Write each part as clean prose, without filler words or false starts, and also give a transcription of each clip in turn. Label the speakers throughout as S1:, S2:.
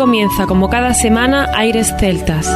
S1: comienza, como cada semana, Aires Celtas.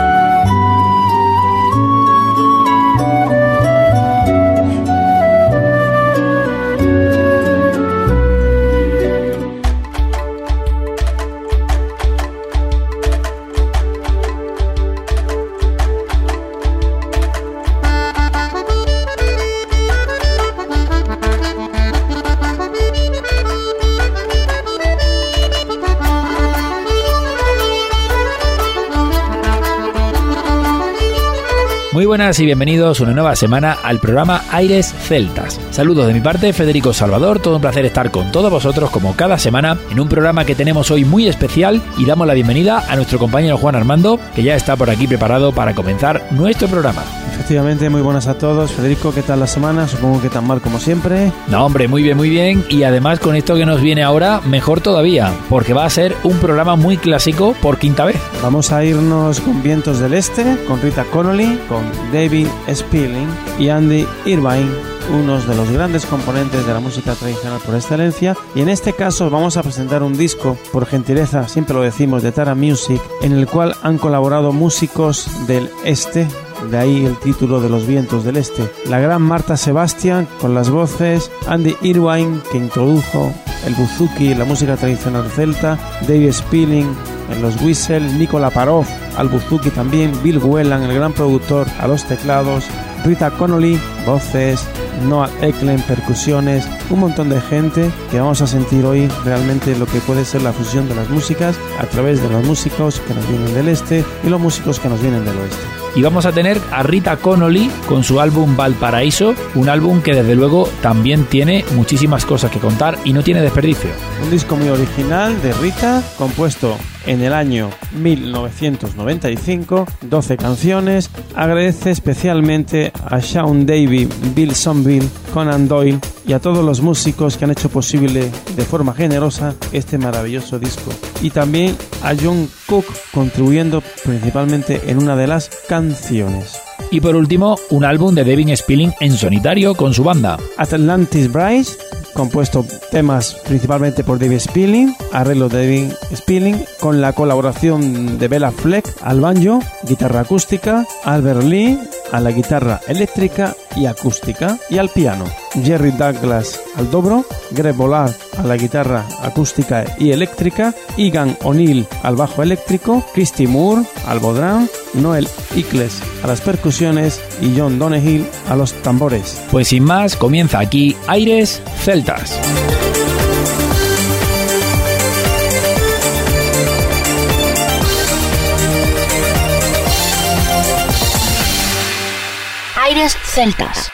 S2: Muy buenas y bienvenidos una nueva semana al programa Aires Celtas. Saludos de mi parte, Federico Salvador, todo un placer estar con todos vosotros como cada semana en un programa que tenemos hoy muy especial y damos la bienvenida a nuestro compañero Juan Armando, que ya está por aquí preparado para comenzar nuestro programa.
S3: Efectivamente, muy buenas a todos. Federico, ¿qué tal la semana? Supongo que tan mal como siempre.
S2: No, hombre, muy bien y además con esto que nos viene ahora, mejor todavía, porque va a ser un programa muy clásico por quinta vez.
S3: Vamos a irnos con Vientos del Este, con Rita Connolly, con David Spilling y Andy Irvine, unos de los grandes componentes de la música tradicional por excelencia, y en este caso vamos a presentar un disco, por gentileza, siempre lo decimos, de Tara Music, en el cual han colaborado músicos del este, de ahí el título de Los Vientos del Este. La gran Marta Sebastian con las voces, Andy Irvine, que introdujo el buzuki, la música tradicional celta, David Spilling en los whistle, Nikola Parov al buzuki también, Bill Whelan, el gran productor, a los teclados, Rita Connolly, voces, Noah Eklund, percusiones, un montón de gente que vamos a sentir hoy realmente lo que puede ser la fusión de las músicas a través de los músicos que nos vienen del este y los músicos que nos vienen del oeste.
S2: Y vamos a tener a Rita Connolly con su álbum Valparaíso, un álbum que desde luego también tiene muchísimas cosas que contar y no tiene desperdicio.
S3: Un disco muy original de Rita, compuesto en el año 1995, 12 canciones. Agradece especialmente a Sean Davey, Bill Sonville, Conan Doyle y a todos los músicos que han hecho posible de forma generosa este maravilloso disco. Y también a John Cook, contribuyendo principalmente en una de las canciones.
S2: Y por último, un álbum de David Spilling en solitario con su banda.
S3: Atlantis Bryce, compuesto temas principalmente por David Spilling, arreglo de David Spilling, con la colaboración de Bela Fleck al banjo, guitarra acústica, Albert Lee a la guitarra eléctrica y acústica y al piano, Jerry Douglas al dobro, Greg Bollard a la guitarra acústica y eléctrica, Egan O'Neill al bajo eléctrico, Christy Moore al bodrán, Noel Ickles a las percusiones y John Donehill a los tambores.
S2: Pues sin más, comienza aquí Aires Celtas.
S4: Aires Celtas.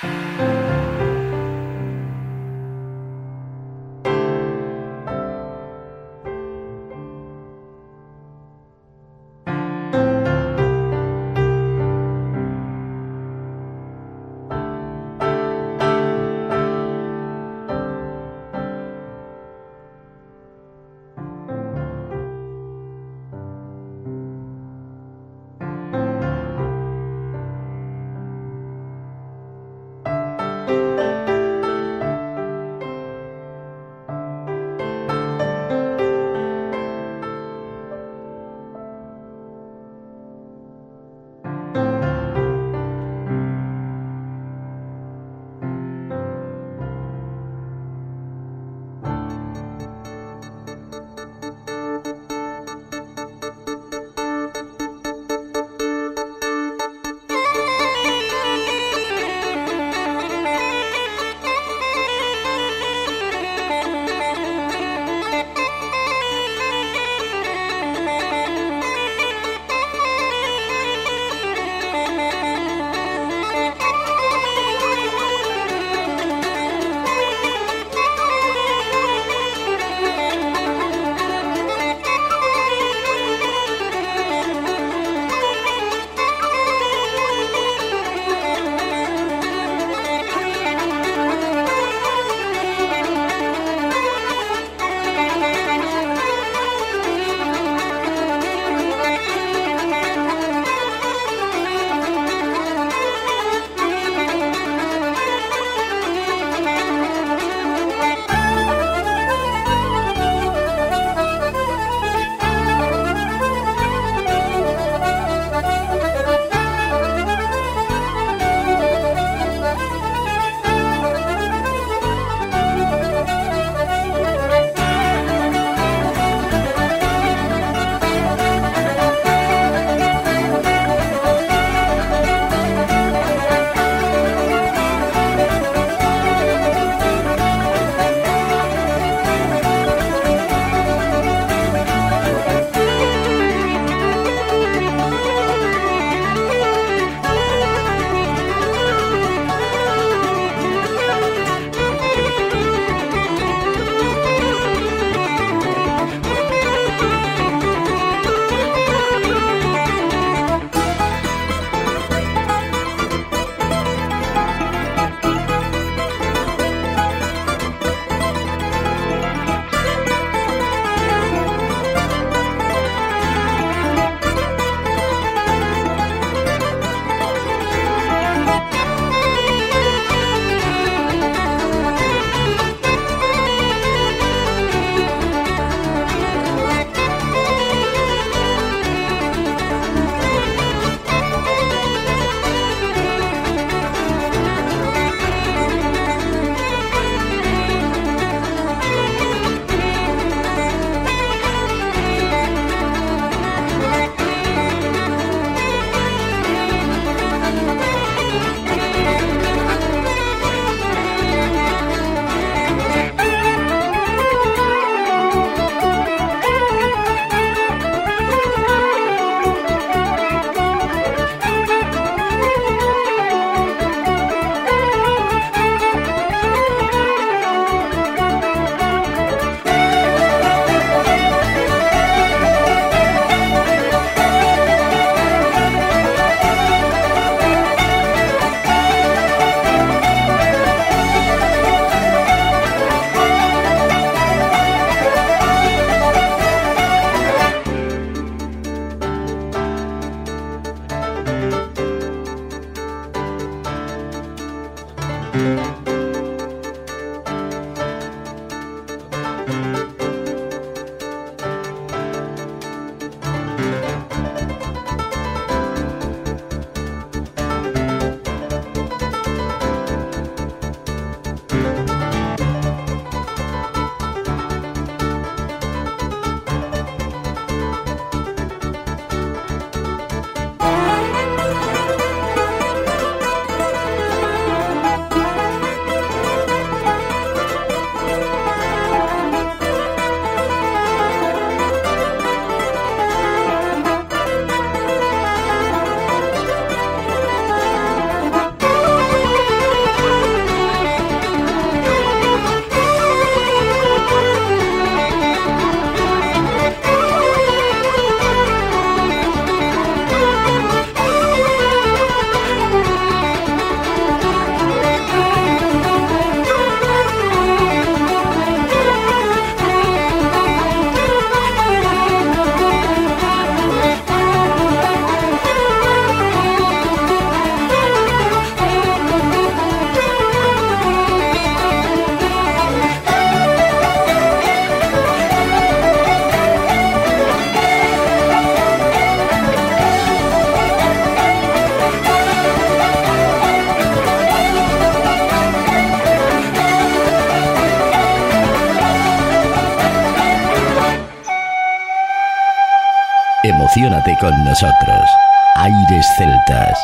S5: Emociónate con nosotros. Aires Celtas.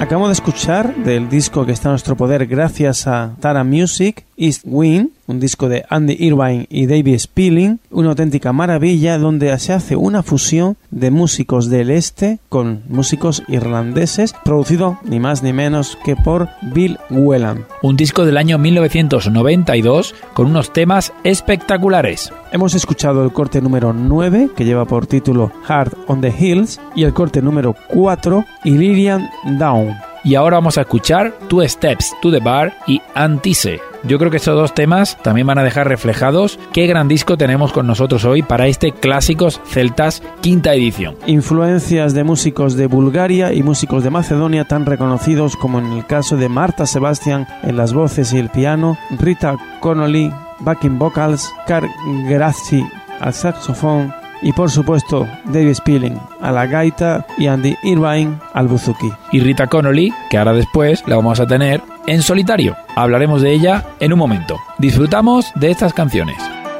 S3: Acabamos de escuchar del disco que está a nuestro poder gracias a Tara Music, East Wind, un disco de Andy Irvine y David Spilling, una auténtica maravilla donde se hace una fusión de músicos del este con músicos irlandeses, producido ni más ni menos que por Bill Whelan.
S2: Un disco del año 1992 con unos temas espectaculares.
S3: Hemos escuchado el corte número 9, que lleva por título Heart on the Hills, y el corte número 4, Illyrian Dawn.
S2: Y ahora vamos a escuchar Two Steps to the Bar y Antise. Yo creo que estos dos temas también van a dejar reflejados qué gran disco tenemos con nosotros hoy para este Clásicos Celtas quinta edición.
S3: Influencias de músicos de Bulgaria y músicos de Macedonia tan reconocidos como en el caso de Marta Sebastian en las voces y el piano, Rita Connolly, backing vocals, Karl Grazzi al saxofón y por supuesto David Spilling a la gaita y Andy Irvine al buzuki.
S2: Y Rita Connolly, que ahora después la vamos a tener en solitario. Hablaremos de ella en un momento. Disfrutamos de estas canciones.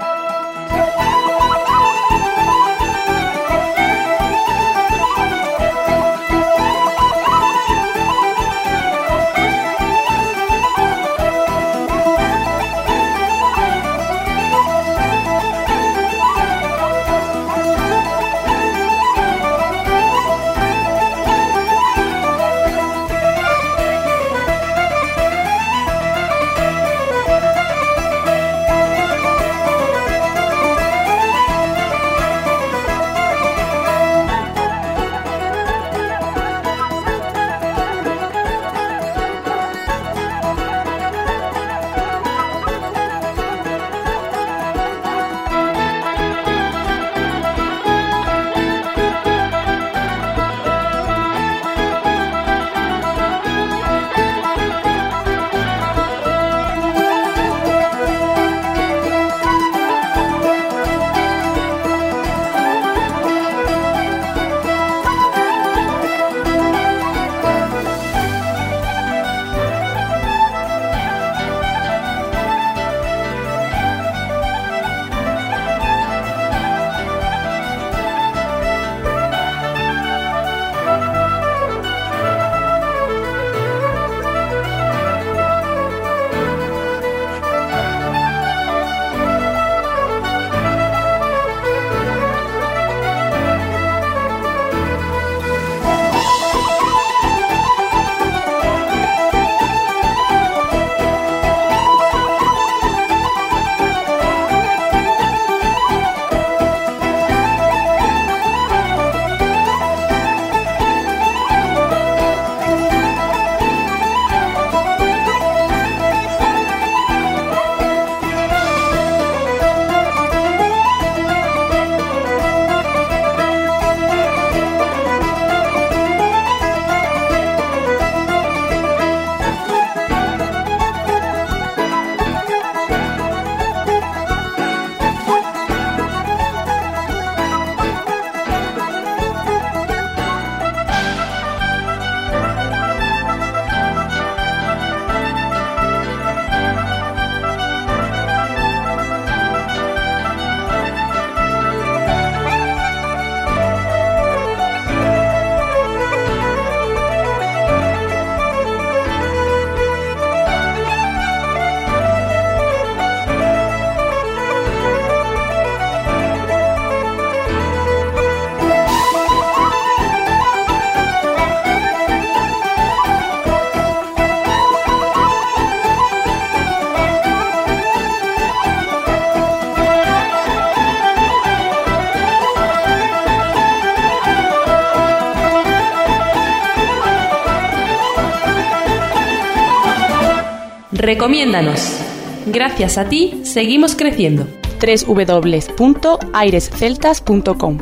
S1: Recomiéndanos. Gracias a ti, seguimos creciendo.
S6: www.airesceltas.com.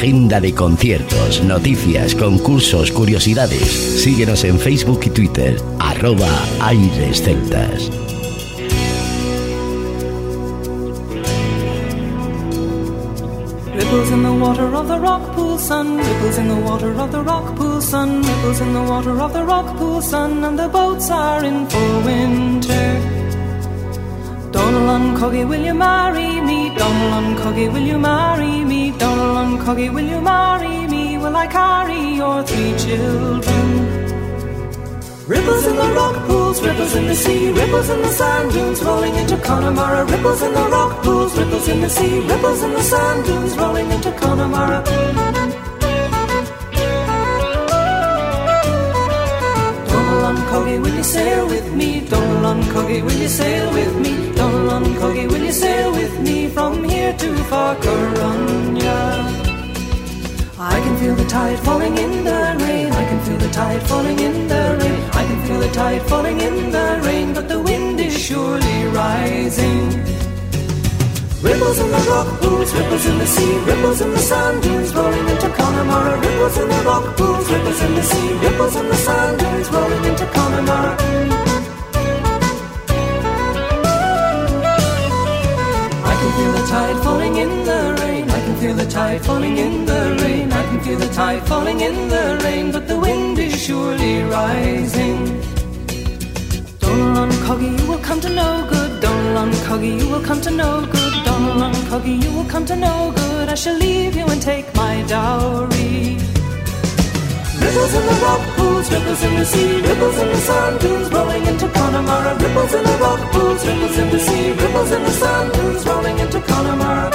S5: Agenda de conciertos, noticias, concursos, curiosidades. Síguenos en Facebook y Twitter, @airesceltas.
S6: Ripples in the water of the rock pool, sun. Ripples in the water of the rock pool, sun. Ripples in the water of the rock pool, sun. And the boats are in for winter. Donal Coggy, will you marry me? Donal Coggy, will you marry me? Donal Coggy, will you marry me? Will I carry your 3 children? Ripples in the rock pools, ripples in the sea, ripples in the sand dunes rolling into Connemara. Ripples in the rock pools, ripples in the sea, ripples in the sand dunes rolling into Connemara. Donal Coggy, will you sail with me? Donal Coggy, will you sail with me? Donal Coggy, will you sail with me from here to Fakaranya? I can feel the tide falling in the rain. I can feel the tide falling in the rain. I can feel the tide falling in the rain, but the wind is surely rising. Ripples in the rock pools, ripples in the sea, ripples in the sand dunes rolling into Connemara. Ripples in the rock pools, ripples in the sea, ripples in the sand dunes rolling into Connemara. I can feel the tide falling in the rain. I can feel the tide falling in the rain. I can feel the tide falling in the rain, but the wind is surely rising. Donal Coggy, you will come to no good. Donal Coggy, you will come to no good. Donal Coggy, you will come to no good. I shall leave you and take my dowry. Ripples in the rock pools, ripples in the sea, ripples in the sand dunes rolling into Connemara. Ripples in the rock pools, ripples in the sea, ripples in the sand dunes rolling into Connemara.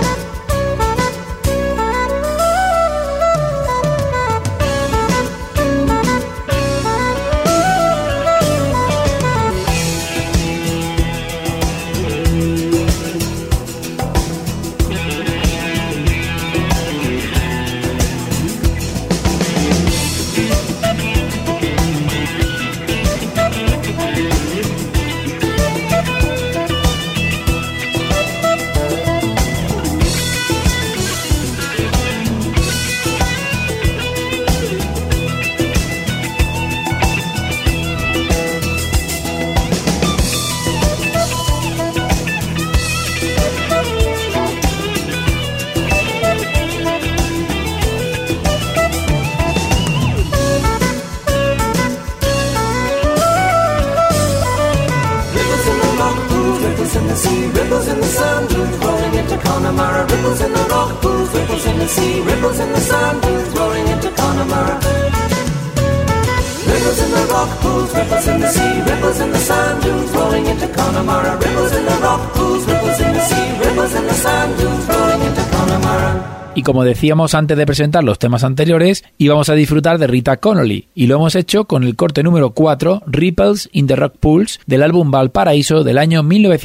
S2: Y como decíamos antes de presentar los temas anteriores, íbamos a disfrutar de Rita Connolly, y lo hemos hecho con el corte número 4, Ripples in the Rock Pools, del álbum Valparaíso del año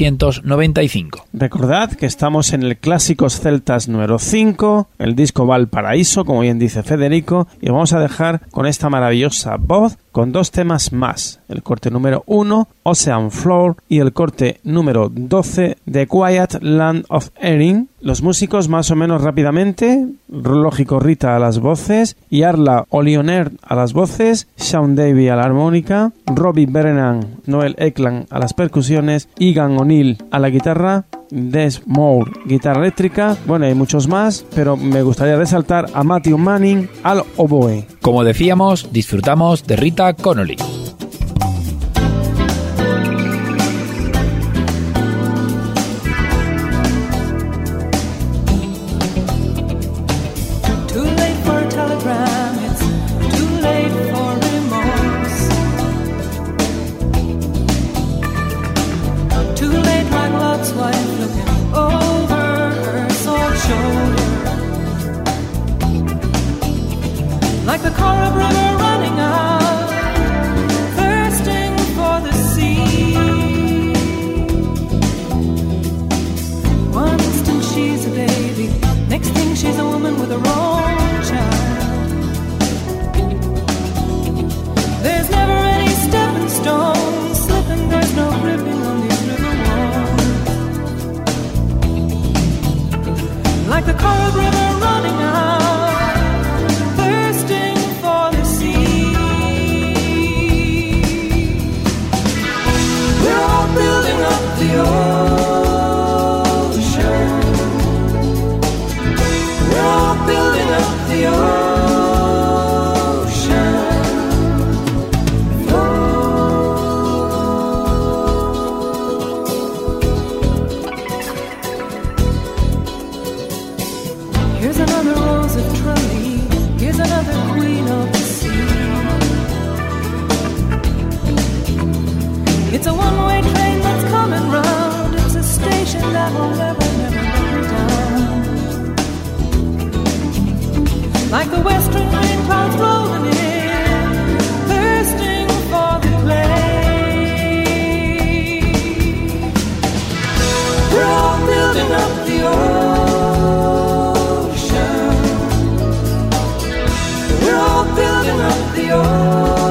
S2: 1995.
S3: Recordad que estamos en el Clásicos Celtas número 5, el disco Valparaíso, como bien dice Federico, y vamos a dejar con esta maravillosa voz con 2 temas más, el corte número 1, Ocean Floor, y el corte número 12, The Quiet Land of Erin. Los músicos más o menos rápidamente: lógico, Rita a las voces, Yarla O'Leonard a las voces, Sean Davey a la armónica, Robbie Brennan, Noel Eckland a las percusiones, Egan O'Neill a la guitarra, Des Moore guitarra eléctrica, bueno, hay muchos más, pero me gustaría resaltar a Matthew Manning al oboe.
S2: Como decíamos, disfrutamos de Rita Connolly.
S6: Like the Corrib River running out, thirsting for the sea. One instant she's a baby, next thing she's a woman with her own child. There's never any stepping stones slipping, there's no gripping on these river walls. Like the Corrib River running out, We're all building up the ocean. We're all building up the ocean. Here's another rose of Tralee. Here's another queen of the sea. It's a one-way train that's coming round. It's a station that will never, never let me down. Like the western rain clouds rolling in, thirsting for the clay. We're all building up the ocean. We're all building up the ocean.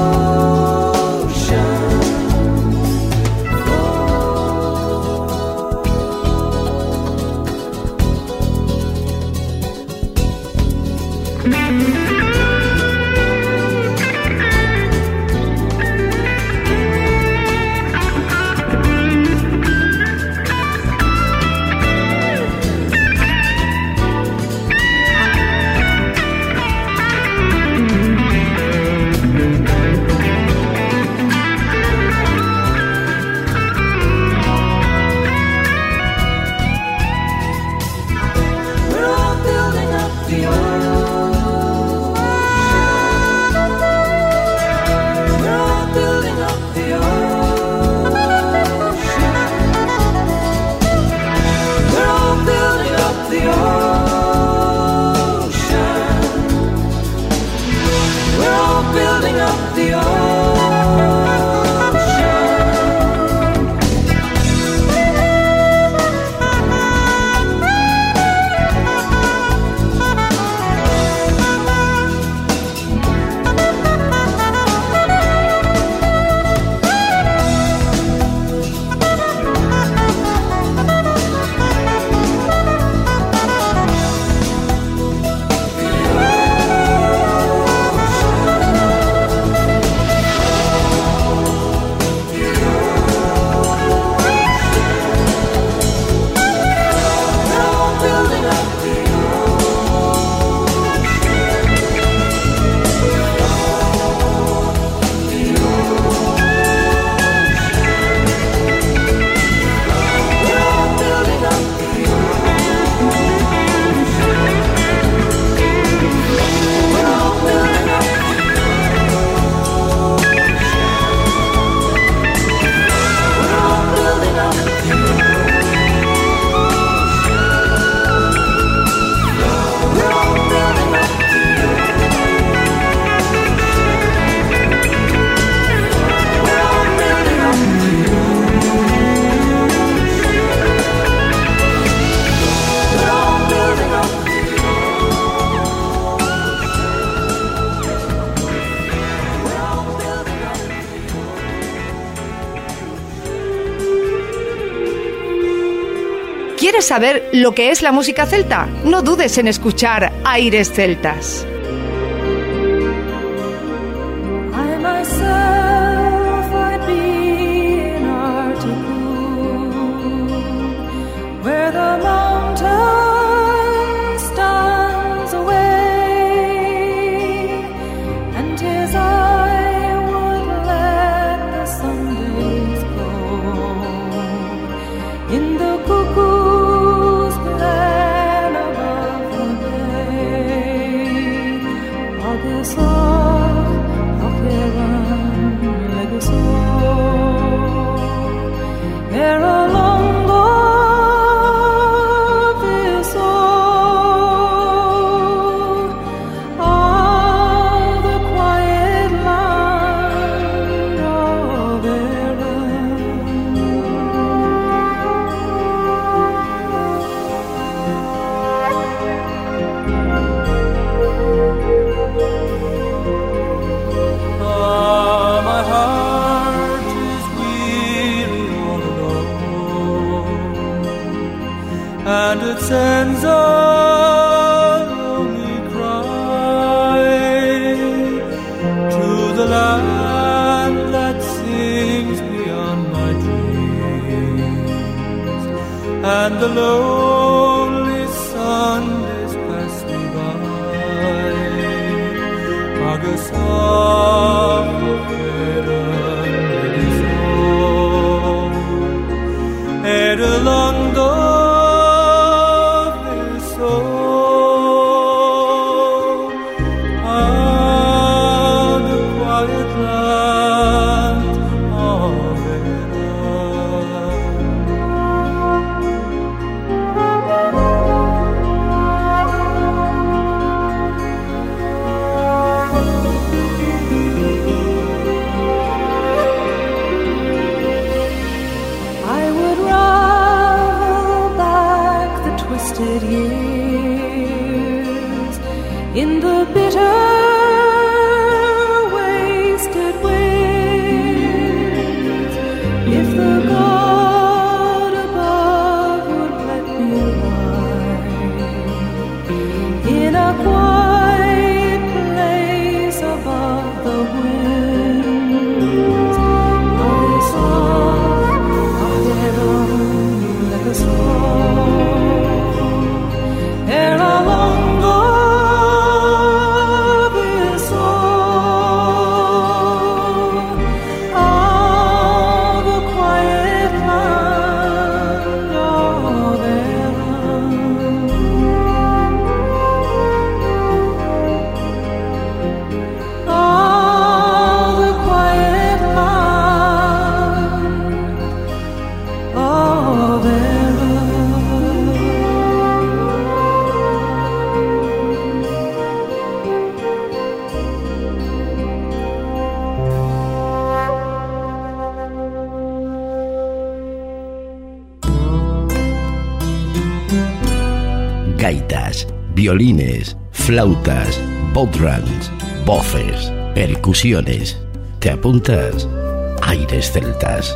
S7: ¿Quieres saber lo que es la música celta? No dudes en escuchar Aires Celtas.
S8: And it sends a lonely cry to the land that sings beyond my dreams. and the lonely Sundays pass me by. Agus
S5: Gaitas, violines, flautas, bodhrans, voces, percusiones. ¿Te apuntas? Aires celtas.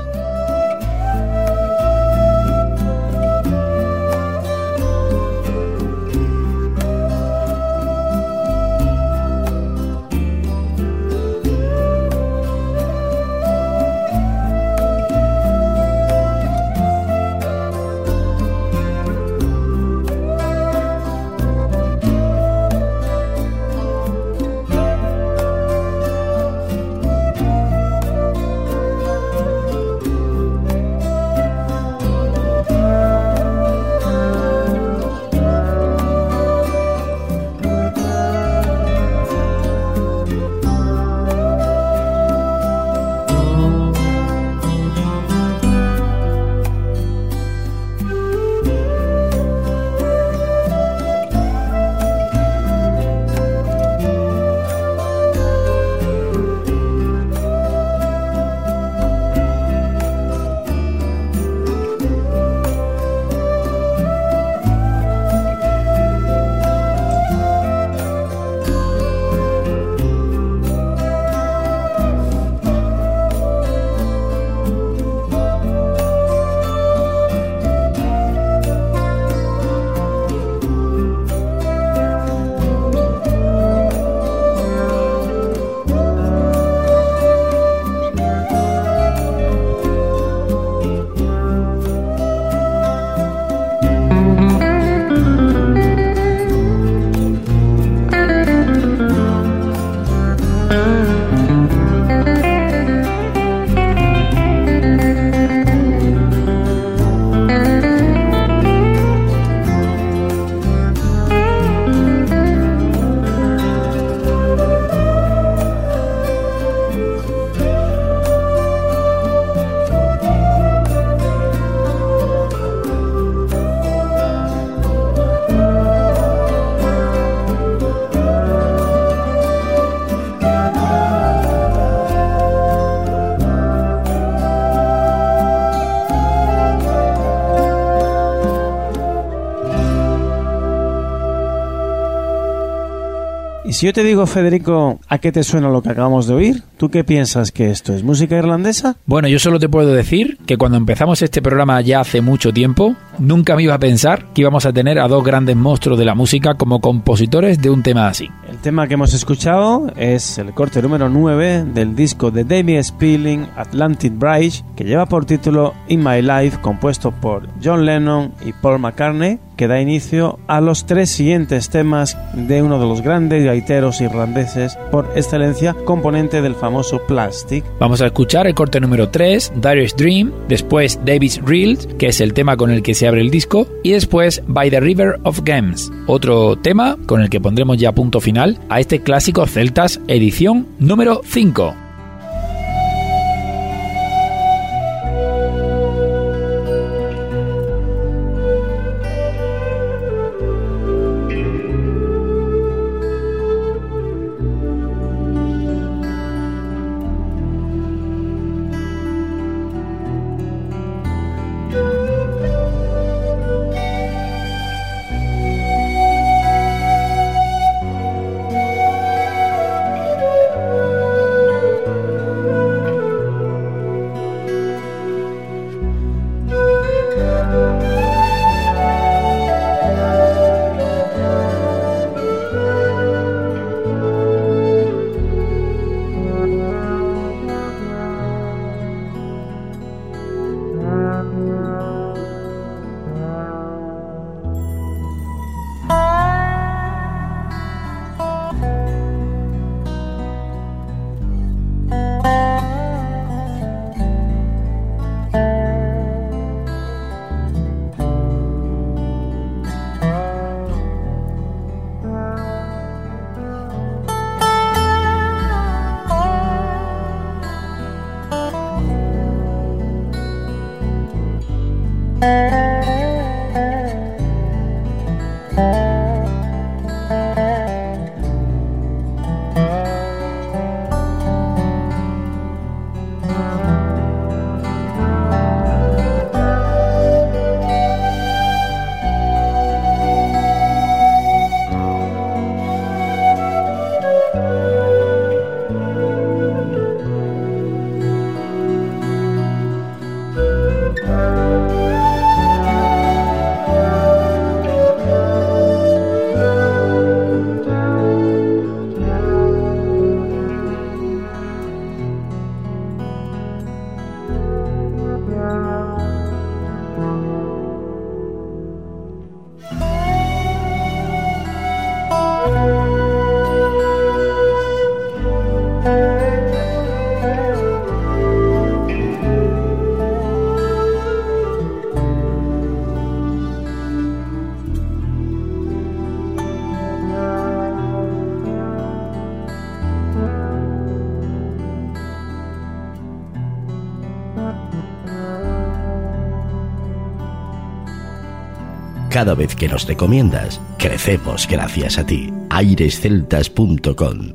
S3: Si yo te digo, Federico, ¿a qué te suena lo que acabamos de oír? ¿Tú qué piensas que esto es? ¿Música irlandesa?
S2: Bueno, yo solo te puedo decir que cuando empezamos este programa ya hace mucho tiempo, nunca me iba a pensar que íbamos a tener a dos grandes monstruos de la música como compositores de un tema así.
S3: El tema que hemos escuchado es el corte número 9 del disco de Davey Spearling, Atlantic Bridge, que lleva por título In My Life, compuesto por John Lennon y Paul McCartney, que da inicio a los 3 siguientes temas de uno de los grandes gaiteros irlandeses por excelencia, componente del famoso Plastic.
S2: Vamos a escuchar el corte número 3, Direst Dream, después David's Reels, que es el tema con el que se abre el disco, y después By the River of Gems, otro tema con el que pondremos ya punto final a este clásico Celtas edición número 5.
S5: Cada vez que nos recomiendas, crecemos gracias a ti. airesceltas.com.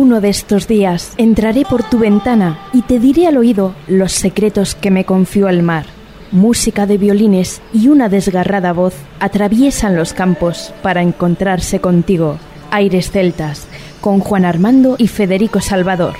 S9: Uno de estos días entraré por tu ventana y te diré al oído los secretos que me confió el mar. Música de violines y una desgarrada voz atraviesan los campos para encontrarse contigo. Aires celtas, con Juan Armando y Federico Salvador.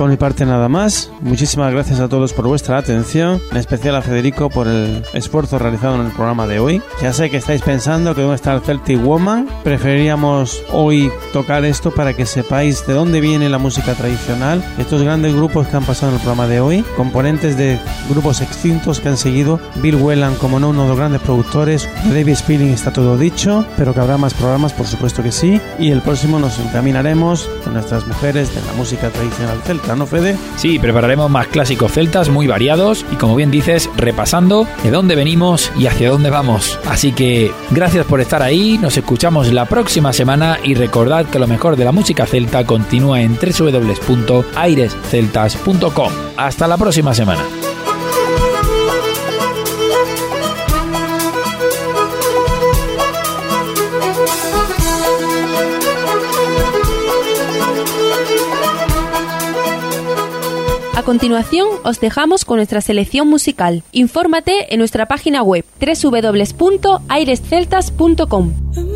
S3: Por mi parte nada más. Muchísimas gracias a todos por vuestra atención, en especial a Federico por el esfuerzo realizado en el programa de hoy. Ya sé que estáis pensando que dónde está el Celtic Woman. Preferiríamos hoy tocar esto para que sepáis de dónde viene la música tradicional. Estos grandes grupos que han pasado en el programa de hoy, componentes de grupos extintos que han seguido. Bill Whelan, como no, uno de los grandes productores. De David Spilling está todo dicho, pero que habrá más programas, por supuesto que sí. Y el próximo nos encaminaremos con nuestras mujeres de la música tradicional celta, ¿no, Fede?
S2: Sí, prepararemos más clásicos celtas muy variados y, como bien dices, repasando de dónde venimos y hacia dónde vamos. Así que gracias por estar ahí, nos escuchamos la próxima semana y recordad que lo mejor de la música celta continúa en www.airesceltas.com. Hasta la próxima semana.
S1: A continuación, os dejamos con nuestra selección musical. Infórmate en nuestra página web www.airesceltas.com.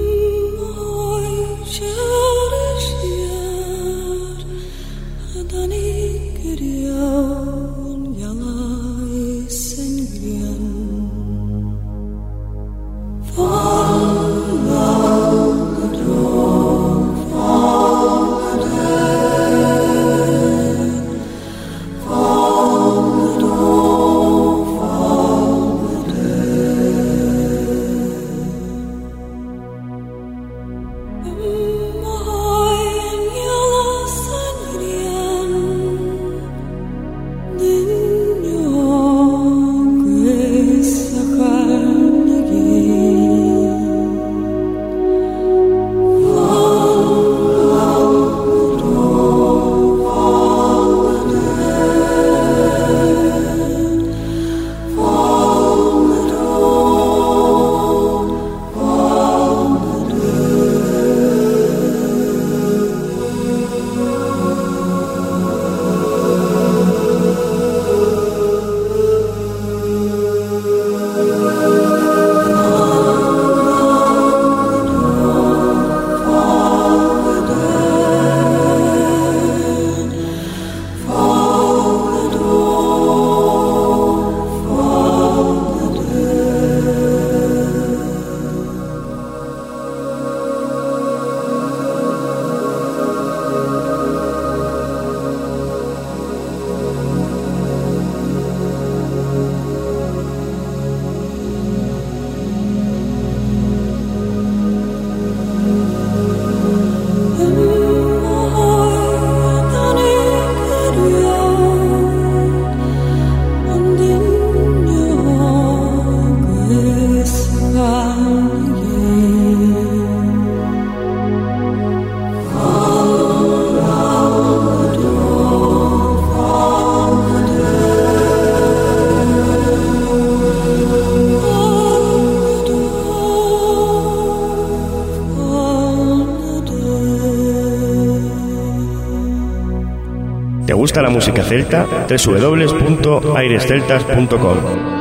S10: ¿Te gusta la música celta? www.airesceltas.com.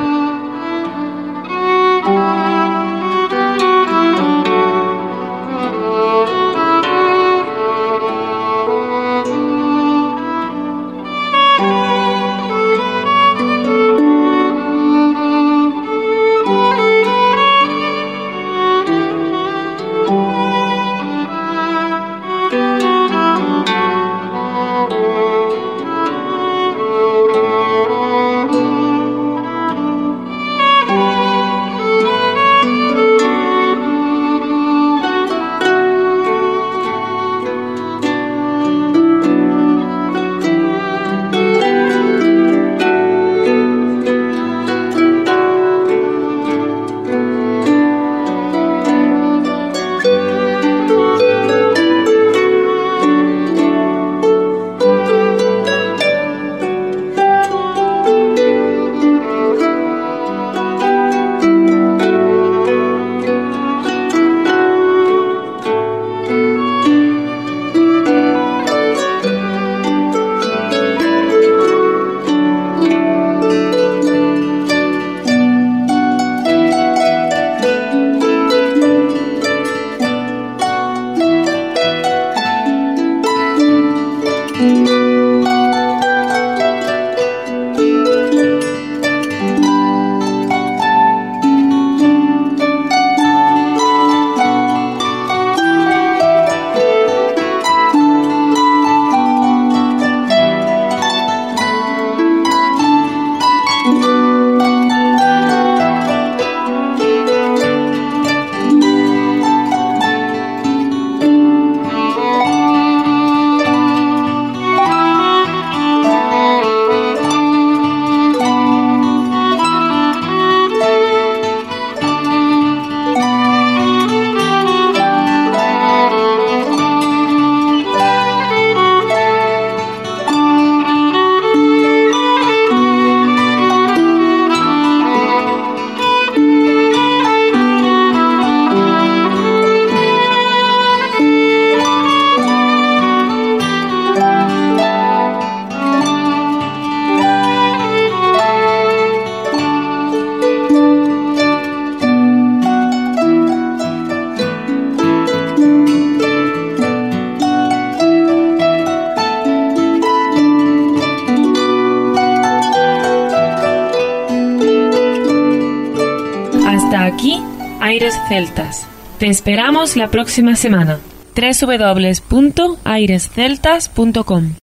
S11: aquí Aires Celtas. Te esperamos la próxima semana. www.airesceltas.com